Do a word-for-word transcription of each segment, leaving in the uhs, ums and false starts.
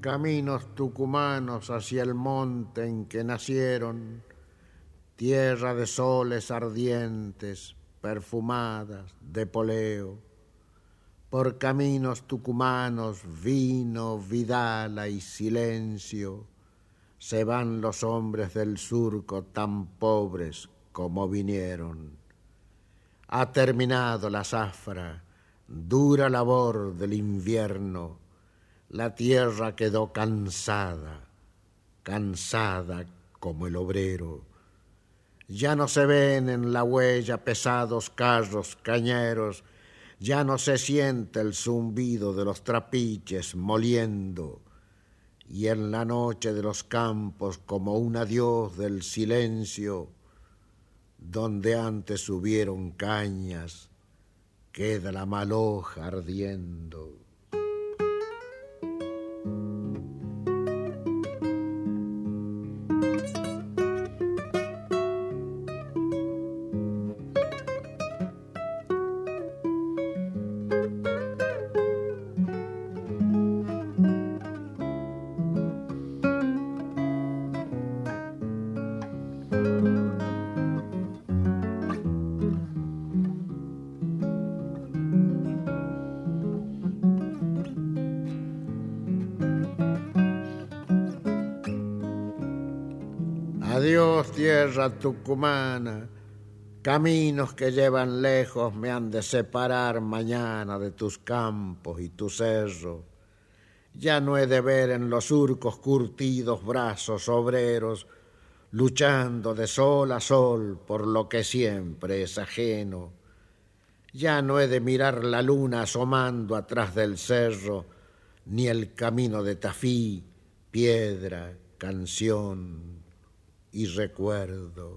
caminos tucumanos hacia el monte en que nacieron, tierra de soles ardientes, perfumadas de poleo. Por caminos tucumanos, vino, vidala y silencio, se van los hombres del surco tan pobres como vinieron. Ha terminado la zafra, dura labor del invierno, la tierra quedó cansada, cansada como el obrero. Ya no se ven en la huella pesados carros cañeros, ya no se siente el zumbido de los trapiches moliendo, y en la noche de los campos como un adiós del silencio, donde antes hubieron cañas, queda la maloja ardiendo. Adiós, tierra tucumana, caminos que llevan lejos me han de separar mañana de tus campos y tu cerro. Ya no he de ver en los surcos curtidos brazos obreros, luchando de sol a sol por lo que siempre es ajeno. Ya no he de mirar la luna asomando atrás del cerro, ni el camino de Tafí, piedra, canción y recuerdo.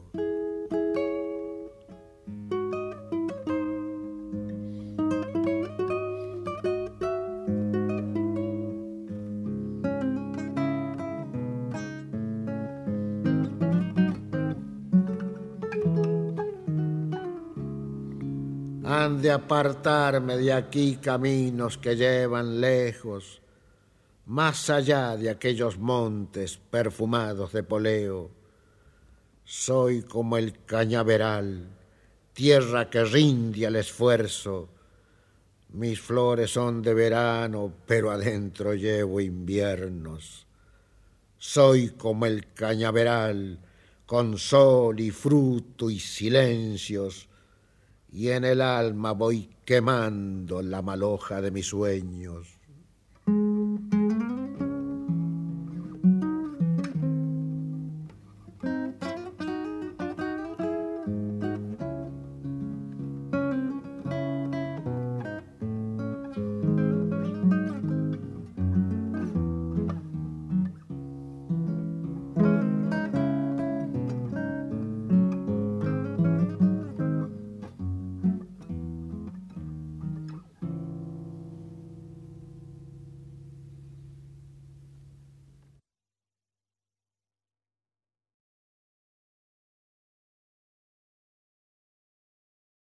Han de apartarme de aquí caminos que llevan lejos, más allá de aquellos montes perfumados de poleo. Soy como el cañaveral, tierra que rinde al esfuerzo. Mis flores son de verano, pero adentro llevo inviernos. Soy como el cañaveral, con sol y fruto y silencios, y en el alma voy quemando la maloja de mis sueños.